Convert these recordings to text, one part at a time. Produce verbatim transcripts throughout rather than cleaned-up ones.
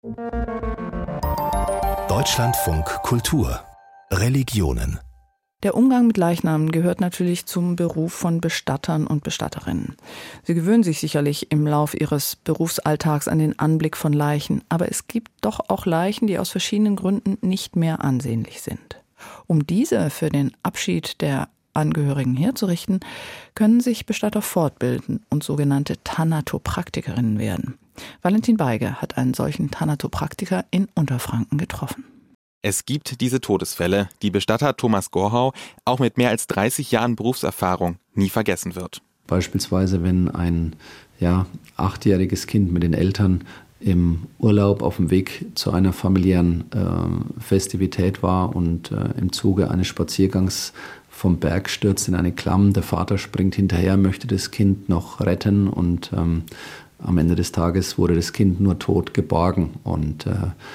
Deutschlandfunk Kultur Religionen. Der Umgang mit Leichnamen gehört natürlich zum Beruf von Bestattern und Bestatterinnen. Sie gewöhnen sich sicherlich im Lauf ihres Berufsalltags an den Anblick von Leichen, aber es gibt doch auch Leichen, die aus verschiedenen Gründen nicht mehr ansehnlich sind. Um diese für den Abschied der Angehörigen herzurichten, können sich Bestatter fortbilden und sogenannte Thanatopraktikerinnen werden. Valentin Beige hat einen solchen Thanatopraktiker in Unterfranken getroffen. Es gibt diese Todesfälle, die Bestatter Thomas Gorhau auch mit mehr als dreißig Jahren Berufserfahrung nie vergessen wird. Beispielsweise, wenn ein ja, achtjähriges Kind mit den Eltern im Urlaub auf dem Weg zu einer familiären äh, Festivität war und äh, im Zuge eines Spaziergangs vom Berg stürzt in eine Klamm. Der Vater springt hinterher, möchte das Kind noch retten und ähm, am Ende des Tages wurde das Kind nur tot geborgen. Und äh,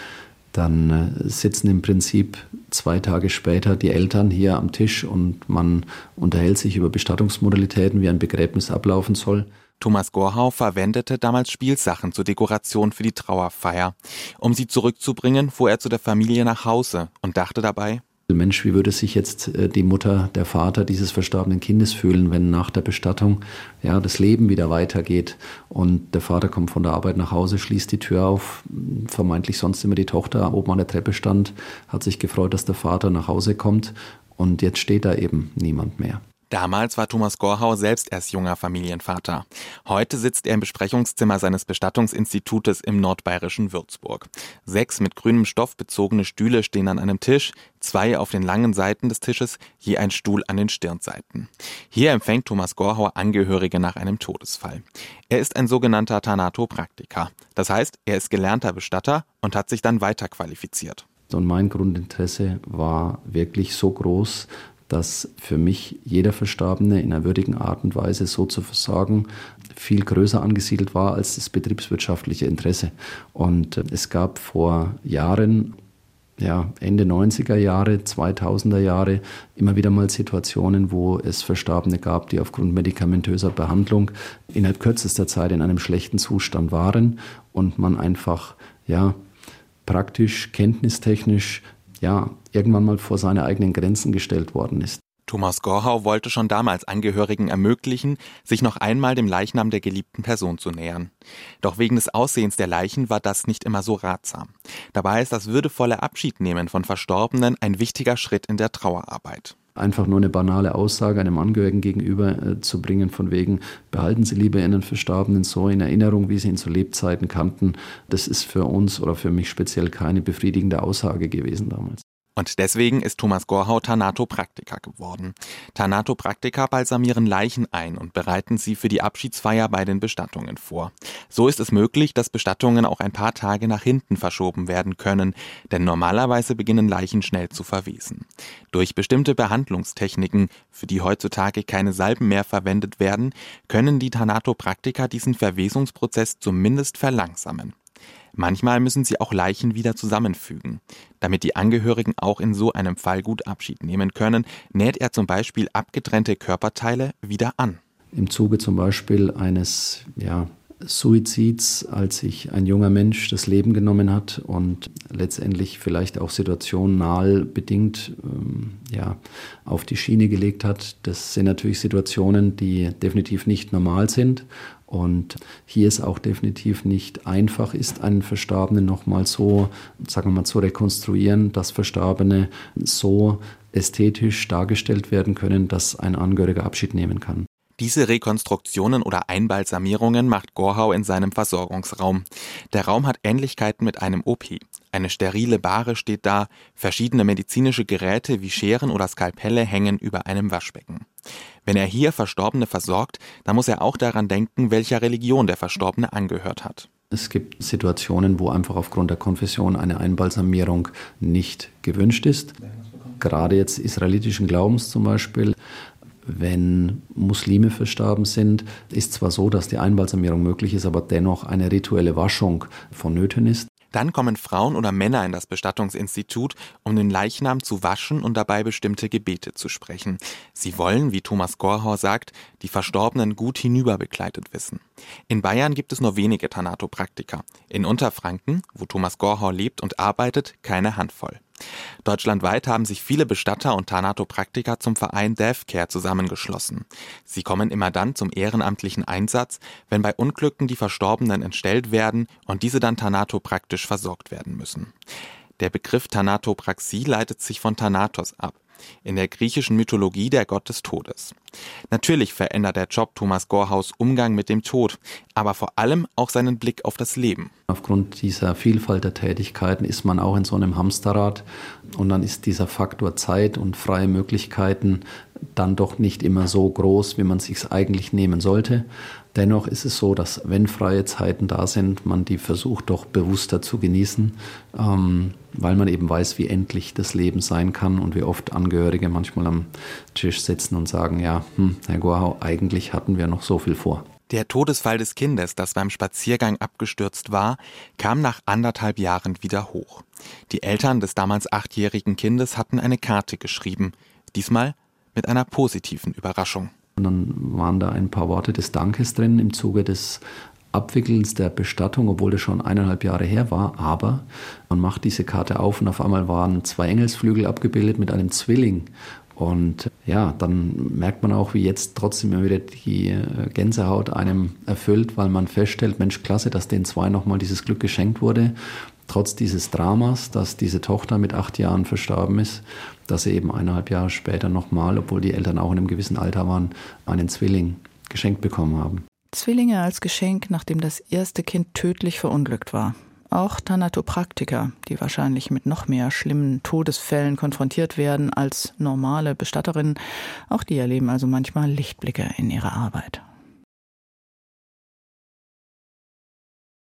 dann äh, sitzen im Prinzip zwei Tage später die Eltern hier am Tisch und man unterhält sich über Bestattungsmodalitäten, wie ein Begräbnis ablaufen soll. Thomas Gorhau verwendete damals Spielsachen zur Dekoration für die Trauerfeier. Um sie zurückzubringen, fuhr er zu der Familie nach Hause und dachte dabei: Mensch, wie würde sich jetzt die Mutter, der Vater dieses verstorbenen Kindes fühlen, wenn nach der Bestattung ja, das Leben wieder weitergeht und der Vater kommt von der Arbeit nach Hause, schließt die Tür auf, vermeintlich sonst immer die Tochter oben an der Treppe stand, hat sich gefreut, dass der Vater nach Hause kommt und jetzt steht da eben niemand mehr. Damals war Thomas Gorhau selbst erst junger Familienvater. Heute sitzt er im Besprechungszimmer seines Bestattungsinstitutes im nordbayerischen Würzburg. Sechs mit grünem Stoff bezogene Stühle stehen an einem Tisch, zwei auf den langen Seiten des Tisches, je ein Stuhl an den Stirnseiten. Hier empfängt Thomas Gorhau Angehörige nach einem Todesfall. Er ist ein sogenannter Thanatopraktiker. Das heißt, er ist gelernter Bestatter und hat sich dann weiterqualifiziert. Und mein Grundinteresse war wirklich so groß, dass für mich jeder Verstorbene in einer würdigen Art und Weise so zu versorgen viel größer angesiedelt war als das betriebswirtschaftliche Interesse. Und es gab vor Jahren, ja, Ende neunziger Jahre, zweitausender Jahre, immer wieder mal Situationen, wo es Verstorbene gab, die aufgrund medikamentöser Behandlung innerhalb kürzester Zeit in einem schlechten Zustand waren und man einfach, ja, praktisch, kenntnistechnisch, ja, irgendwann mal vor seine eigenen Grenzen gestellt worden ist. Thomas Gorhau wollte schon damals Angehörigen ermöglichen, sich noch einmal dem Leichnam der geliebten Person zu nähern. Doch wegen des Aussehens der Leichen war das nicht immer so ratsam. Dabei ist das würdevolle Abschiednehmen von Verstorbenen ein wichtiger Schritt in der Trauerarbeit. Einfach nur eine banale Aussage einem Angehörigen gegenüber äh, zu bringen, von wegen, behalten Sie lieber Ihren Verstorbenen so in Erinnerung, wie Sie ihn zu Lebzeiten kannten. Das ist für uns oder für mich speziell keine befriedigende Aussage gewesen damals. Und deswegen ist Thomas Gorhau Thanatopraktiker geworden. Thanatopraktiker balsamieren Leichen ein und bereiten sie für die Abschiedsfeier bei den Bestattungen vor. So ist es möglich, dass Bestattungen auch ein paar Tage nach hinten verschoben werden können, denn normalerweise beginnen Leichen schnell zu verwesen. Durch bestimmte Behandlungstechniken, für die heutzutage keine Salben mehr verwendet werden, können die Thanatopraktiker diesen Verwesungsprozess zumindest verlangsamen. Manchmal müssen sie auch Leichen wieder zusammenfügen. Damit die Angehörigen auch in so einem Fall gut Abschied nehmen können, näht er zum Beispiel abgetrennte Körperteile wieder an. Im Zuge zum Beispiel eines ja, Suizids, als sich ein junger Mensch das Leben genommen hat und letztendlich vielleicht auch situational bedingt ähm, ja, auf die Schiene gelegt hat. Das sind natürlich Situationen, die definitiv nicht normal sind. Und hier es auch definitiv nicht einfach ist, einen Verstorbenen nochmal so, sagen wir mal, zu rekonstruieren, dass Verstorbene so ästhetisch dargestellt werden können, dass ein Angehöriger Abschied nehmen kann. Diese Rekonstruktionen oder Einbalsamierungen macht Gorhau in seinem Versorgungsraum. Der Raum hat Ähnlichkeiten mit einem O P. Eine sterile Bahre steht da, verschiedene medizinische Geräte wie Scheren oder Skalpelle hängen über einem Waschbecken. Wenn er hier Verstorbene versorgt, dann muss er auch daran denken, welcher Religion der Verstorbene angehört hat. Es gibt Situationen, wo einfach aufgrund der Konfession eine Einbalsamierung nicht gewünscht ist. Gerade jetzt israelitischen Glaubens zum Beispiel. Wenn Muslime verstorben sind, ist zwar so, dass die Einbalsamierung möglich ist, aber dennoch eine rituelle Waschung vonnöten ist. Dann kommen Frauen oder Männer in das Bestattungsinstitut, um den Leichnam zu waschen und dabei bestimmte Gebete zu sprechen. Sie wollen, wie Thomas Gorhau sagt, die Verstorbenen gut hinüberbegleitet wissen. In Bayern gibt es nur wenige Thanatopraktiker. In Unterfranken, wo Thomas Gorhau lebt und arbeitet, keine Handvoll. Deutschlandweit haben sich viele Bestatter und Thanatopraktiker zum Verein Deathcare zusammengeschlossen. Sie kommen immer dann zum ehrenamtlichen Einsatz, wenn bei Unglücken die Verstorbenen entstellt werden und diese dann thanatopraktisch versorgt werden müssen. Der Begriff Thanatopraxie leitet sich von Thanatos ab, in der griechischen Mythologie der Gott des Todes. Natürlich verändert der Job Thomas Gorhaus Umgang mit dem Tod, aber vor allem auch seinen Blick auf das Leben. Aufgrund dieser Vielfalt der Tätigkeiten ist man auch in so einem Hamsterrad und dann ist dieser Faktor Zeit und freie Möglichkeiten dann doch nicht immer so groß, wie man es sich eigentlich nehmen sollte. Dennoch ist es so, dass wenn freie Zeiten da sind, man die versucht doch bewusster zu genießen, ähm, weil man eben weiß, wie endlich das Leben sein kann und wie oft Angehörige manchmal am Tisch sitzen und sagen, ja, hm, Herr Gorhau, eigentlich hatten wir noch so viel vor. Der Todesfall des Kindes, das beim Spaziergang abgestürzt war, kam nach anderthalb Jahren wieder hoch. Die Eltern des damals achtjährigen Kindes hatten eine Karte geschrieben, diesmal mit einer positiven Überraschung. Und dann waren da ein paar Worte des Dankes drin im Zuge des Abwickelns der Bestattung, obwohl das schon eineinhalb Jahre her war. Aber man macht diese Karte auf und auf einmal waren zwei Engelsflügel abgebildet mit einem Zwilling. Und ja, dann merkt man auch, wie jetzt trotzdem immer wieder die Gänsehaut einem erfüllt, weil man feststellt, Mensch, klasse, dass den zwei nochmal dieses Glück geschenkt wurde. Trotz dieses Dramas, dass diese Tochter mit acht Jahren verstorben ist, dass sie eben eineinhalb Jahre später nochmal, obwohl die Eltern auch in einem gewissen Alter waren, einen Zwilling geschenkt bekommen haben. Zwillinge als Geschenk, nachdem das erste Kind tödlich verunglückt war. Auch Thanatopraktiker, die wahrscheinlich mit noch mehr schlimmen Todesfällen konfrontiert werden als normale Bestatterinnen, auch die erleben also manchmal Lichtblicke in ihrer Arbeit.